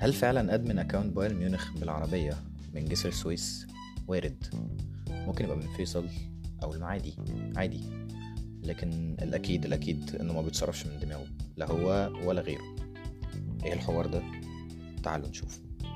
هل فعلا ادمن اكونت بايرن ميونخ بالعربية من جسر السويس؟ وارد. ممكن يبقى من فيصل او المعادي، عادي. لكن الاكيد انه ما بيتصرفش من دماغه، لا هو ولا غيره. ايه الحوار ده؟ تعالوا نشوف.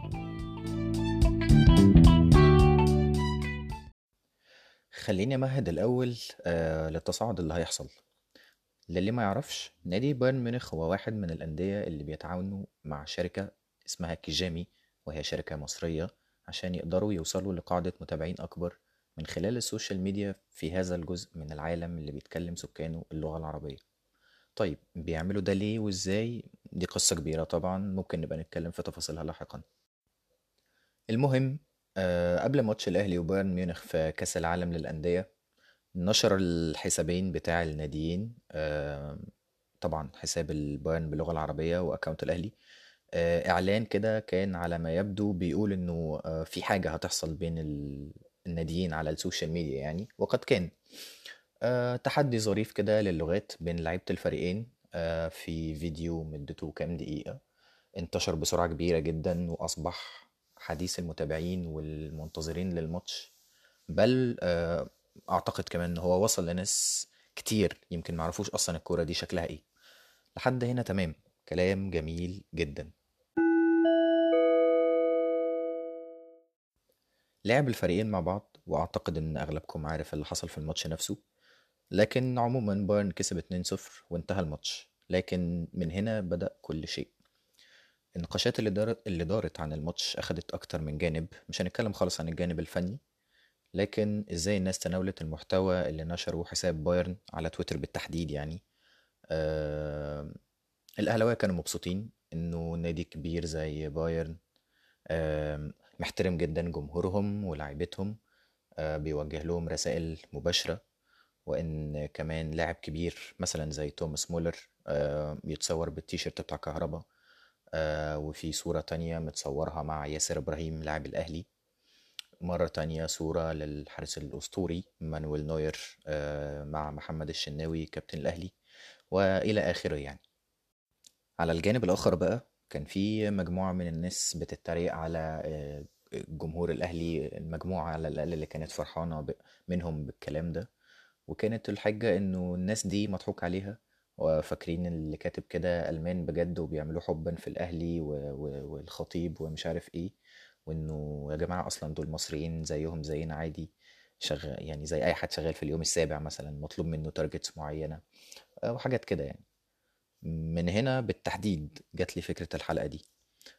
خليني امهد الاول للتصاعد اللي هيحصل. للي ما يعرفش، نادي بايرن ميونخ هو واحد من الاندية اللي بيتعاونوا مع شركة اسمها كيجامي، وهي شركة مصرية، عشان يقدروا يوصلوا لقاعدة متابعين أكبر من خلال السوشيال ميديا في هذا الجزء من العالم اللي بيتكلم سكانه اللغة العربية. طيب بيعملوا ده ليه وإزاي؟ دي قصة كبيرة طبعا، ممكن نبقى نتكلم في تفاصيلها لاحقا. المهم، قبل ماتش الأهلي وبايرن ميونخ في كأس العالم للأندية، نشر الحسابين بتاع الناديين، طبعا حساب البايرن باللغة العربية وأكاونت الأهلي، إعلان كده كان على ما يبدو بيقول إنه في حاجة هتحصل بين الناديين على السوشيال ميديا يعني، وقد كان تحدي ظريف كده للغات بين لعيبة الفريقين. في فيديو مدته كام دقيقة انتشر بسرعة كبيرة جدا، وأصبح حديث المتابعين والمنتظرين للماتش. بل أعتقد كمان إن هو وصل لناس كتير يمكن معرفوش أصلا الكورة دي شكلها إيه. لحد هنا تمام، كلام جميل جدا. لعب الفريقين مع بعض، واعتقد ان اغلبكم عارف اللي حصل في الماتش نفسه. لكن عموما بايرن كسب 2-0 وانتهى الماتش. لكن من هنا بدأ كل شيء. النقاشات اللي دارت عن الماتش اخدت اكتر من جانب. مش هنتكلم خالص عن الجانب الفني، لكن ازاي الناس تناولت المحتوى اللي نشره حساب بايرن على تويتر بالتحديد يعني. آه الاهلاويه كانوا مبسوطين انه نادي كبير زي بايرن محترم جدا جمهورهم ولاعيبتهم، بيوجه لهم رسائل مباشرة. وإن كمان لاعب كبير مثلا زي توماس مولر يتصور بالتيشيرت بتاع كهربا. وفي صورة تانية متصورها مع ياسر إبراهيم لاعب الأهلي. مرة تانية صورة للحارس الأسطوري مانويل نوير مع محمد الشناوي كابتن الأهلي، وإلى آخره يعني. على الجانب الآخر بقى كان في مجموعة من الناس بتتريق على جمهور الأهلي، المجموعة على الأقل اللي كانت فرحانة منهم بالكلام ده. وكانت الحجة إنه الناس دي مضحوك عليها، وفاكرين اللي كاتب كده ألمان بجد وبيعملوه حبا في الأهلي والخطيب ومش عارف إيه. وإنه يا جماعة أصلا دول مصريين زيهم زينا عادي، شغال يعني زي أي حد شغال في اليوم السابع مثلا، مطلوب منه تارجتس معينة وحاجات كده يعني. من هنا بالتحديد جات لي فكرة الحلقة دي.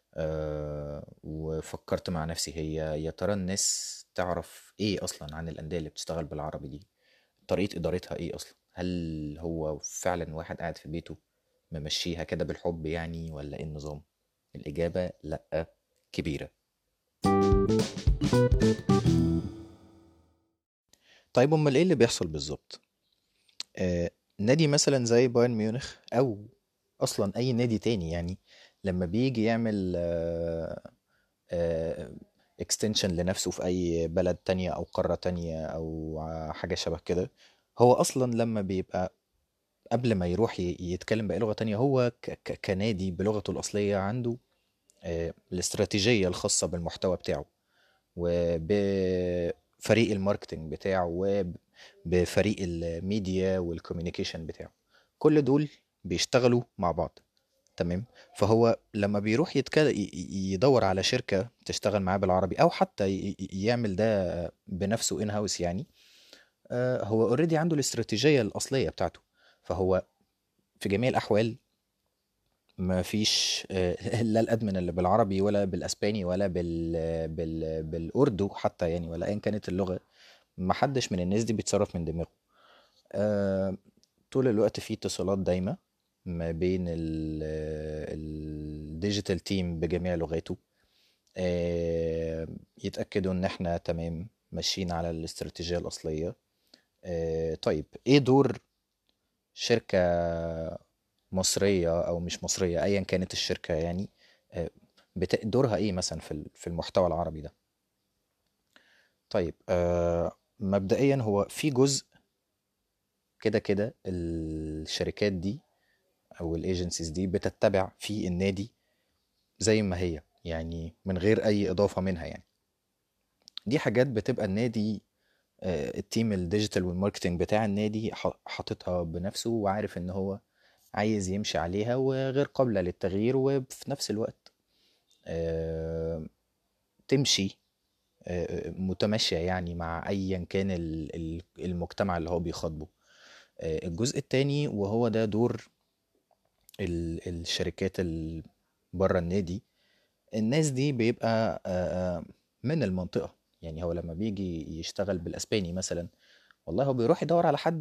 وفكرت مع نفسي، هي يا ترى الناس تعرف ايه اصلا عن الانديه اللي بتشتغل بالعربي دي؟ طريقه ادارتها ايه اصلا؟ هل هو فعلا واحد قاعد في بيته ممشيها كده بالحب يعني، ولا ايه النظام؟ الاجابه لا كبيره. طيب امال ايه اللي بيحصل بالظبط؟ نادي مثلا زي بايرن ميونخ، او اصلا اي نادي تاني يعني، لما بيجي يعمل اكستنشن لنفسه في اي بلد تانية او قارة تانية او حاجة شبه كده، هو اصلا لما بيبقى قبل ما يروح يتكلم بأي لغة تانية، هو كنادي بلغته الأصلية عنده الاستراتيجية الخاصة بالمحتوى بتاعه، وبفريق الماركتينج بتاعه، وبفريق الميديا والكوميونيكيشن بتاعه. كل دول بيشتغلوا مع بعض. تمام. فهو لما بيروح يدور على شركة تشتغل معاه بالعربي، او حتى يعمل ده بنفسه ان هاوس يعني، هو اوريدي عنده الاستراتيجية الأصلية بتاعته. فهو في جميع الأحوال ما فيش لا الأدمن اللي بالعربي ولا بالأسباني ولا بالأردو حتى يعني، ولا أيا كانت اللغة. ما حدش من الناس دي بيتصرف من دماغه. آه، طول الوقت في اتصالات دايمة ما بين الديجيتال تيم بجميع لغاته. يتأكدوا ان احنا تمام ماشيين على الاستراتيجية الأصلية. طيب ايه دور شركة مصرية او مش مصرية ايا كانت الشركة يعني؟ آه، دورها ايه مثلا في المحتوى العربي ده؟ طيب مبدئيا هو في جزء كده كده الشركات دي او الايجنسيز دي بتتبع في النادي زي ما هي يعني من غير اي اضافة منها يعني. دي حاجات بتبقى النادي، التيم الديجيتال والماركتينج بتاع النادي حاططها بنفسه، وعارف ان هو عايز يمشي عليها وغير قابلة للتغيير، وفي نفس الوقت آه، تمشي متماشية يعني مع أيا كان المجتمع اللي هو بيخاطبه. الجزء التاني وهو ده دور الشركات بره النادي. الناس دي بيبقى من المنطقة. يعني هو لما بيجي يشتغل بالأسباني مثلا، والله هو بيروح يدور على حد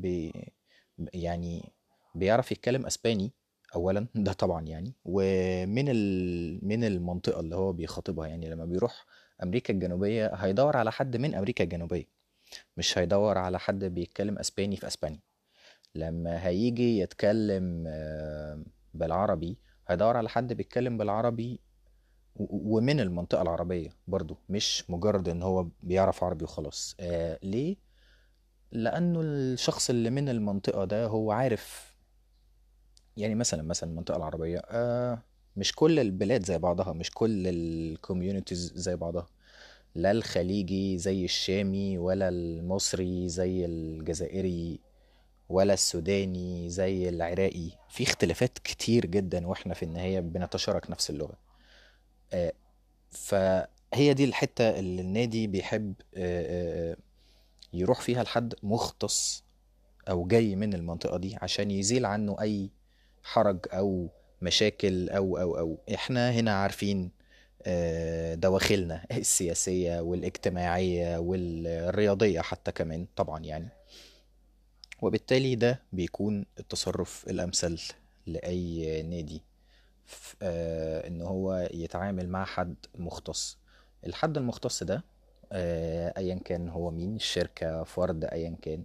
يعني بيعرف يتكلم اسباني اولا، ده طبعا يعني، ومن من المنطقه اللي هو بيخاطبها. يعني لما بيروح امريكا الجنوبيه هيدور على حد من امريكا الجنوبيه، مش هيدور على حد بيتكلم اسباني في اسبانيا. لما هيجي يتكلم بالعربي، هيدور على حد بيتكلم بالعربي ومن المنطقة العربية برضو، مش مجرد ان هو بيعرف عربي وخلاص. ليه؟ لأنه الشخص اللي من المنطقة ده هو عارف. يعني مثلا المنطقة العربية مش كل البلاد زي بعضها، مش كل الكوميونيتيز زي بعضها. لا الخليجي زي الشامي، ولا المصري زي الجزائري، ولا السوداني زي العراقي. في اختلافات كتير جدا، واحنا في النهاية بنتشارك نفس اللغة. آه، فهي دي الحتة اللي النادي بيحب يروح فيها لحد مختص او جاي من المنطقة دي، عشان يزيل عنه اي حرج او مشاكل او احنا هنا عارفين دواخلنا السياسية والاجتماعية والرياضية حتى كمان طبعا يعني. وبالتالي ده بيكون التصرف الامثل لاي نادي، ان هو يتعامل مع حد مختص. الحد المختص ده ايا كان هو مين، الشركة، فرد، ايا كان،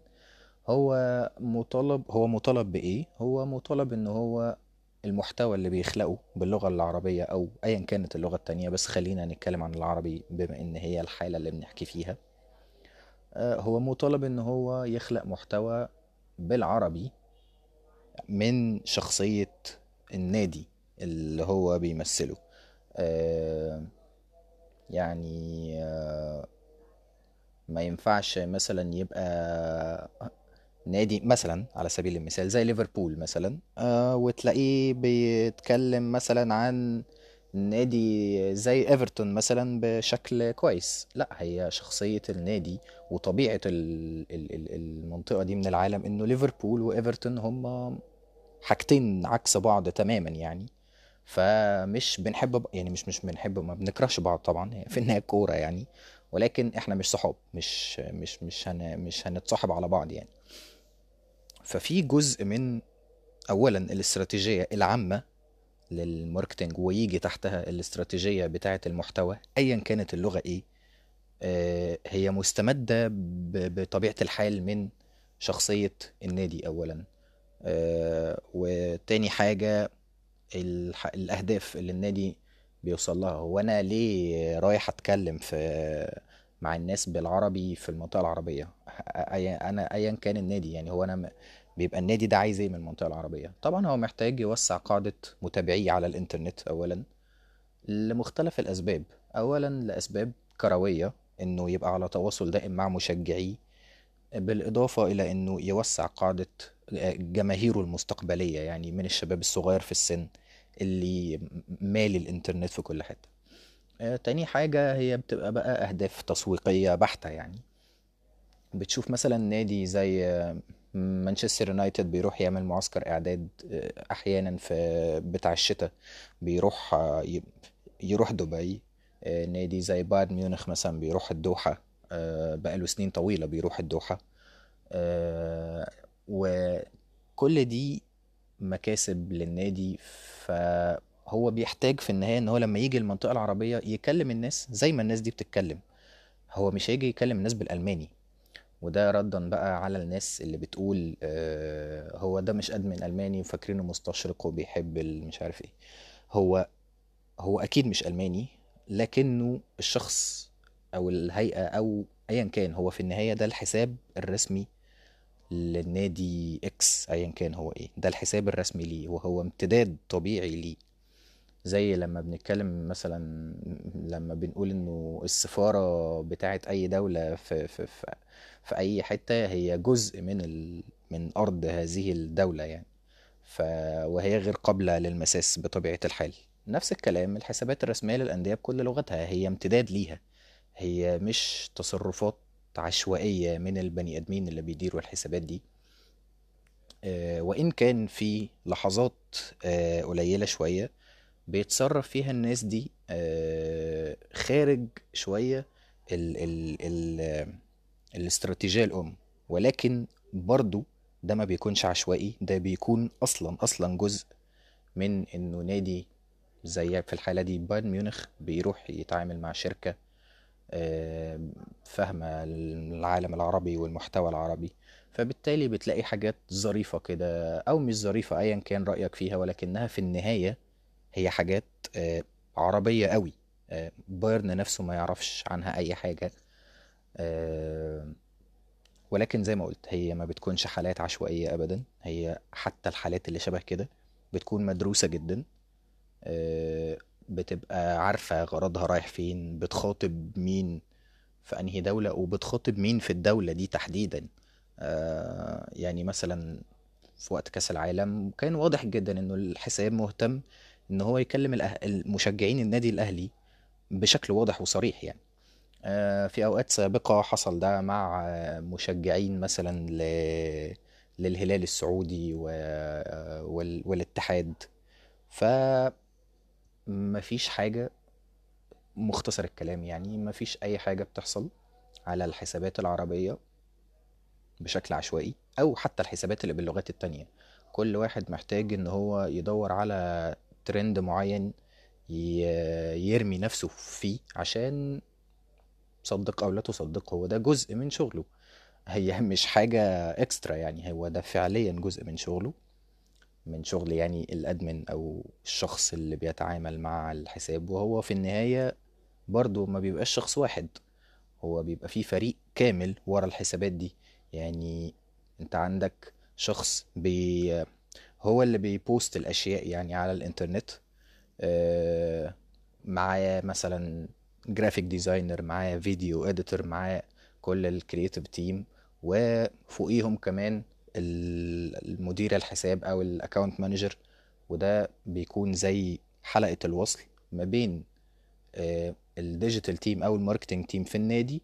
هو مطالب بإيه؟ هو مطالب إن هو المحتوى اللي بيخلقه باللغة العربية أو أيا كانت اللغة التانية، بس خلينا نتكلم عن العربي بما إن هي الحالة اللي بنحكي فيها. هو مطالب إن هو يخلق محتوى بالعربي من شخصية النادي اللي هو بيمثله. آه، يعني ما ينفعش مثلا يبقى نادي مثلا على سبيل المثال زي ليفربول مثلا، وتلاقيه بيتكلم مثلا عن نادي زي ايفرتون مثلا بشكل كويس. لا، هي شخصية النادي وطبيعة المنطقة دي من العالم انه ليفربول وايفرتون هما حاجتين عكس بعض تماما يعني. فمش بنحب يعني مش بنحب، ما بنكرهش بعض طبعا، هي في النهاية كورة يعني. ولكن احنا مش صحاب، مش هنتصاحب على بعض يعني. ففي جزء من اولا الاستراتيجيه العامه للماركتينج، ويجي تحتها الاستراتيجيه بتاعه المحتوى ايا كانت اللغه ايه. هي مستمده بطبيعه الحال من شخصيه النادي اولا. وتاني حاجه الاهداف اللي النادي بيوصل لها. هو انا ليه رايح اتكلم مع الناس بالعربي في المنطقة العربية؟ انا ايا كان النادي يعني، هو انا بيبقى النادي ده عايز ايه من المنطقة العربية؟ طبعا هو محتاج يوسع قاعدة متابعيه على الانترنت اولا، لمختلف الاسباب. اولا لاسباب كروية، انه يبقى على تواصل دائم مع مشجعيه، بالإضافة إلى أنه يوسع قاعدة جماهيره المستقبلية، يعني من الشباب الصغير في السن اللي مالي الإنترنت في كل حتة. تاني حاجة هي بتبقى بقى أهداف تسويقية بحتة يعني. بتشوف مثلا نادي زي مانشستر يونايتد بيروح يعمل معسكر إعداد أحيانا في بتاع الشتاء، بيروح يروح دبي. نادي زي بايرن ميونخ مثلا بيروح الدوحة، بقاله سنين طويلة بيروح الدوحة. وكل دي مكاسب للنادي. فهو بيحتاج في النهاية ان هو لما يجي المنطقة العربية يكلم الناس زي ما الناس دي بتتكلم. هو مش هيجي يكلم الناس بالألماني. وده ردا بقى على الناس اللي بتقول هو ده مش ادمن ألماني وفاكرينه مستشرق وبيحب مش عارف ايه. هو هو اكيد مش ألماني، لكنه الشخص او الهيئة او ايا كان، هو في النهاية ده الحساب الرسمي للنادي اكس. ايا كان هو ايه، ده الحساب الرسمي ليه وهو امتداد طبيعي ليه. زي لما بنتكلم مثلا، لما بنقول انه السفارة بتاعت اي دولة في اي حتة هي جزء من ارض هذه الدولة يعني. ف... وهي غير قابلة للمساس بطبيعة الحال. نفس الكلام الحسابات الرسمية للأندية بكل لغتها هي امتداد ليها، هي مش تصرفات عشوائية من البني آدمين اللي بيديروا الحسابات دي. وإن كان في لحظات قليلة شوية بيتصرف فيها الناس دي خارج شوية ال الاستراتيجية الأم، ولكن برضو ده ما بيكونش عشوائي، ده بيكون أصلا جزء من إنه نادي زي في الحالة دي بايرن ميونخ بيروح يتعامل مع شركة آه، فاهمة العالم العربي والمحتوى العربي. فبالتالي بتلاقي حاجات ظريفة كده أو مش ظريفة أيا كان رأيك فيها، ولكنها في النهاية هي حاجات عربية قوي. بايرن نفسه ما يعرفش عنها أي حاجة. آه، ولكن زي ما قلت هي ما بتكونش حالات عشوائية أبدا، هي حتى الحالات اللي شبه كده بتكون مدروسة جدا. آه، بتبقى عارفة غرضها رايح فين، بتخاطب مين في أنهي دولة، وبتخاطب مين في الدولة دي تحديدا. يعني مثلا في وقت كأس العالم كان واضح جدا انه الحساب مهتم ان هو يكلم المشجعين النادي الاهلي بشكل واضح وصريح يعني. في اوقات سابقة حصل ده مع مشجعين مثلا للهلال السعودي والاتحاد. فمفيش حاجة، مختصر الكلام يعني مفيش اي حاجة بتحصل على الحسابات العربية بشكل عشوائي، او حتى الحسابات اللي باللغات التانية. كل واحد محتاج ان هو يدور على ترند معين يرمي نفسه فيه، عشان صدق او لا تصدق هو ده جزء من شغله. هي مش حاجة اكسترا يعني، هو ده فعليا جزء من شغله، من شغل يعني الادمن او الشخص اللي بيتعامل مع الحساب. وهو في النهاية برضو ما بيبقاش شخص واحد، هو بيبقى فيه فريق كامل ورا الحسابات دي. يعني انت عندك شخص هو اللي بيبوست الاشياء يعني على الانترنت. آه، معاه مثلا جرافيك ديزاينر، معاه فيديو اديتور، معاه كل الكرييتيف تيم، وفوقيهم كمان المدير الحساب او الاكاونت مانجر. وده بيكون زي حلقة الوصل ما بين الديجيتال تيم او الماركتنج تيم في النادي،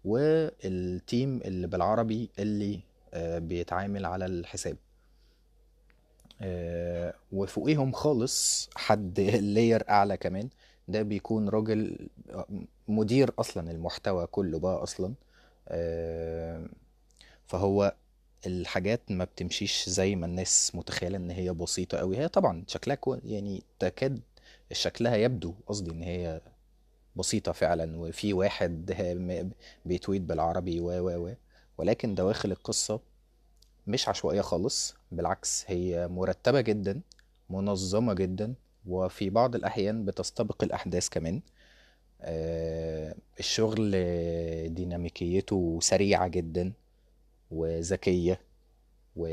والتيم اللي بالعربي اللي بيتعامل على الحساب. وفوقيهم خالص حد لاير اعلى كمان، ده بيكون راجل مدير اصلا المحتوى كله بقى اصلا. آه، فهو الحاجات ما بتمشيش زي ما الناس متخيلة ان هي بسيطة قوي. هي طبعا شكلها يعني تكاد شكلها يبدو، قصدي ان هي بسيطة فعلا، وفي واحد بيتويت بالعربي و ولكن دواخل القصة مش عشوائية خالص، بالعكس هي مرتبة جدا، منظمة جدا، وفي بعض الأحيان بتستبق الأحداث كمان. الشغل ديناميكيته سريعة جدا وذكية و...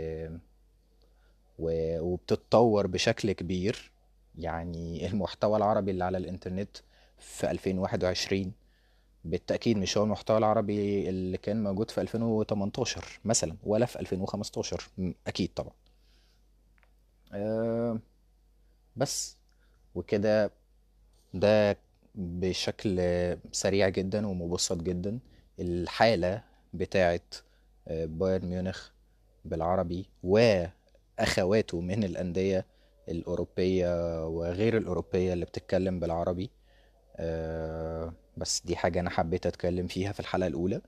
وبتتطور بشكل كبير. يعني المحتوى العربي اللي على الإنترنت في 2021 بالتأكيد مش هو المحتوى العربي اللي كان موجود في 2018 مثلا، ولا في 2015 أكيد طبعا. أه بس وكده، ده بشكل سريع جدا ومبسط جدا الحالة بتاعت بايرن ميونخ بالعربي وأخواته من الأندية الأوروبية وغير الأوروبية اللي بتتكلم بالعربي. بس دي حاجة أنا حبيت أتكلم فيها في الحلقة الأولى.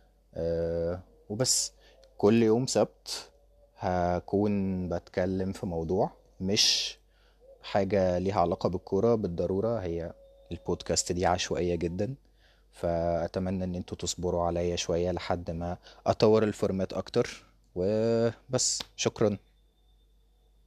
وبس. كل يوم سبت هكون بتكلم في موضوع، مش حاجة ليها علاقة بالكورة بالضرورة. هي البودكاست دي عشوائية جدا، فأتمنى ان انتوا تصبروا عليا شوية لحد ما أطور الفورمات أكتر. وبس، شكرا.